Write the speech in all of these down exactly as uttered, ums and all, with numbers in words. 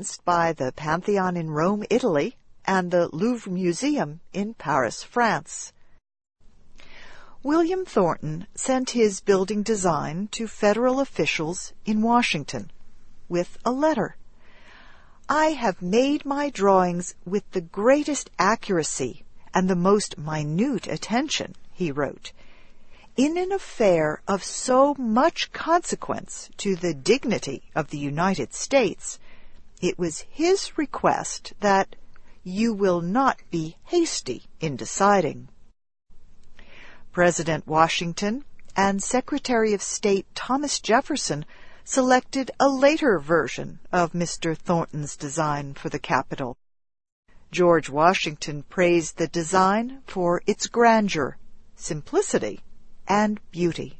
influenced by the Pantheon in Rome, Italy, and the Louvre Museum in Paris, France. William Thornton sent his building design to federal officials in Washington with a letter. "I have made my drawings with the greatest accuracy and the most minute attention," he wrote, "in an affair of so much consequence to the dignity of the United States. It was his request that you will not be hasty in deciding." President Washington and Secretary of State Thomas Jefferson selected a later version of Mister Thornton's design for the Capitol. George Washington praised the design for its grandeur, simplicity, and beauty.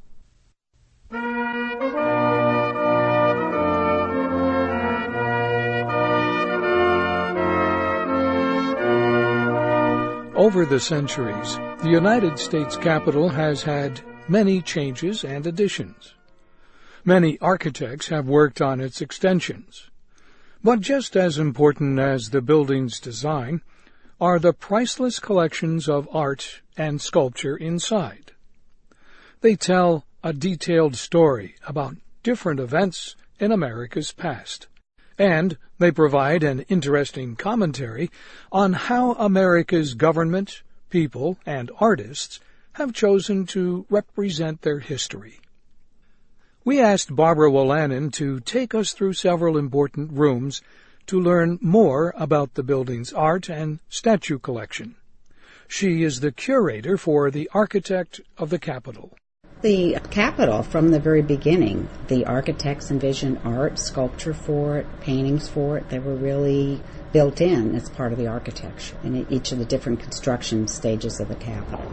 Over the centuries, the United States Capitol has had many changes and additions. Many architects have worked on its extensions. But just as important as the building's design are the priceless collections of art and sculpture inside. They tell a detailed story about different events in America's past, and they provide an interesting commentary on how America's government, people, and artists have chosen to represent their history. We asked Barbara Wolanin to take us through several important rooms to learn more about the building's art and statue collection. She is the curator for the architect of the Capitol. The Capitol, from the very beginning, the architects envisioned art, sculpture for it, paintings for it. They were really built in as part of the architecture in each of the different construction stages of the Capitol.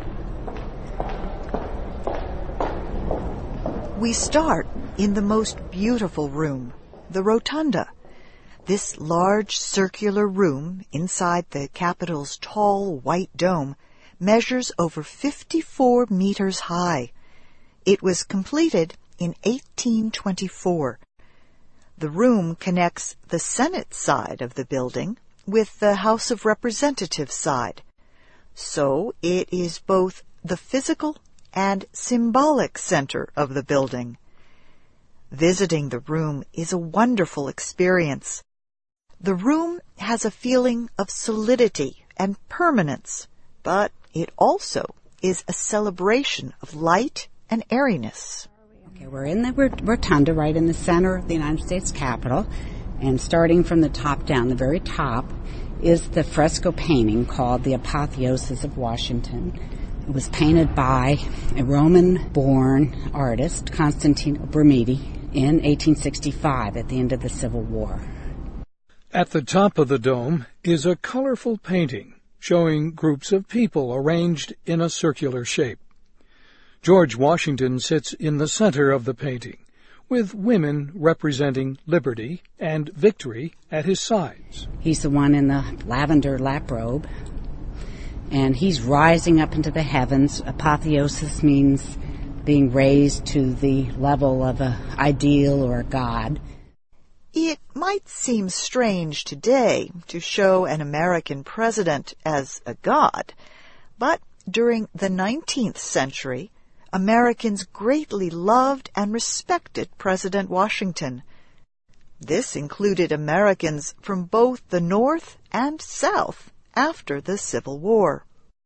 We start in the most beautiful room, the Rotunda. This large circular room inside the Capitol's tall white dome measures over fifty-four meters high. It was completed in eighteen twenty-four. The room connects the Senate side of the building with the House of Representatives side. So it is both the physical and symbolic center of the building. Visiting the room is a wonderful experience. The room has a feeling of solidity and permanence, but it also is a celebration of light and airiness. Okay, we're in the rotunda right in the center of the United States Capitol, and starting from the top down, the very top, is the fresco painting called The Apotheosis of Washington. It was painted by a Roman-born artist, Constantino Brumidi, in eighteen sixty-five at the end of the Civil War. At the top of the dome is a colorful painting showing groups of people arranged in a circular shape. George Washington sits in the center of the painting, with women representing liberty and victory at his sides. He's the one in the lavender lap robe, and he's rising up into the heavens. Apotheosis means being raised to the level of an ideal or a god. It might seem strange today to show an American president as a god, but during the nineteenth century, Americans greatly loved and respected President Washington. This included Americans from both the North and South after the Civil War.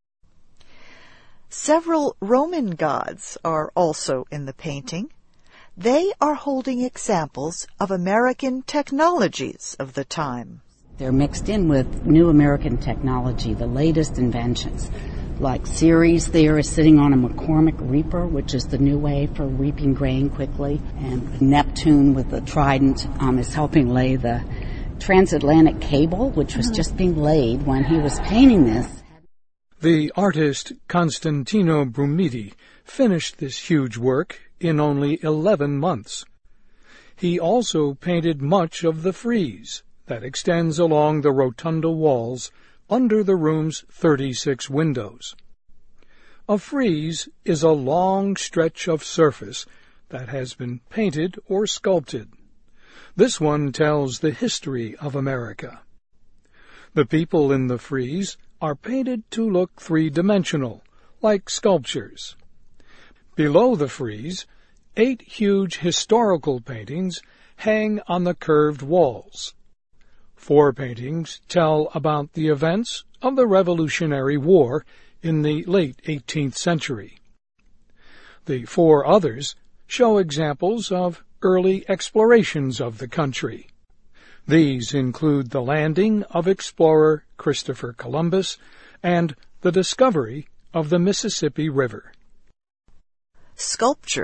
Several Roman gods are also in the painting. They are holding examples of American technologies of the time. They're mixed in with new American technology, the latest inventions. Like Ceres there is sitting on a McCormick reaper, which is the new way for reaping grain quickly. And Neptune with the trident um, is helping lay the transatlantic cable, which was just being laid when he was painting this. The artist Constantino Brumidi finished this huge work in only eleven months. He also painted much of the frieze that extends along the rotunda walls under the room's thirty-six windows. A frieze is a long stretch of surface that has been painted or sculpted. This one tells the history of America. The people in the frieze are painted to look three-dimensional, like sculptures. Below the frieze, eight huge historical paintings hang on the curved walls. Four paintings tell about the events of the Revolutionary War in the late eighteenth century. The four others show examples of early explorations of the country. These include the landing of explorer Christopher Columbus and the discovery of the Mississippi River. Sculpture